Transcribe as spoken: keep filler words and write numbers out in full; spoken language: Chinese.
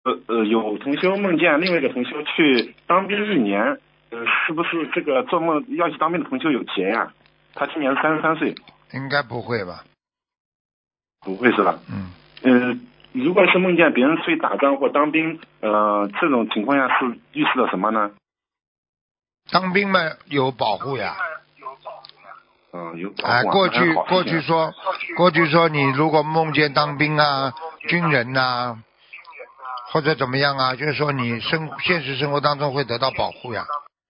呃呃，有同修梦见另外一个同修去当兵一年，呃，是不是这个做梦要去当兵的同修有劫呀？他今年三十三岁。 应该不会吧？ 不会是吧？ 嗯。 呃，如果是梦见别人出去打仗或当兵，呃，这种情况下是预示了什么呢？ 当兵嘛有保护呀。 嗯，有保护、啊。 哎，过去啊、 过去说，过去说你如果梦见当兵啊、军人呐、啊，或者怎么样啊，就是说你生现实生活当中会得到保护呀。